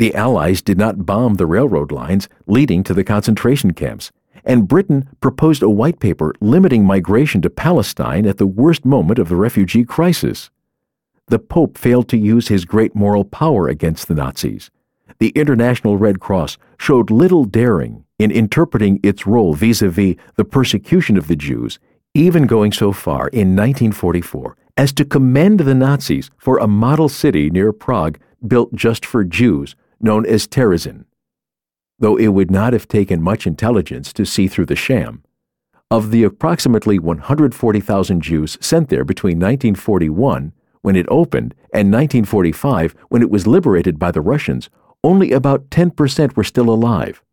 The Allies did not bomb the railroad lines leading to the concentration camps, and Britain proposed a white paper limiting migration to Palestine at the worst moment of the refugee crisis. The Pope failed to use his great moral power against the Nazis. The International Red Cross showed little daring in interpreting its role vis-à-vis the persecution of the Jews, even going so far in 1944 as to commend the Nazis for a model city near Prague built just for Jews, known as Terezin. Though it would not have taken much intelligence to see through the sham. Of the approximately 140,000 Jews sent there between 1941, when it opened, and 1945, when it was liberated by the Russians, only about 10% were still alive.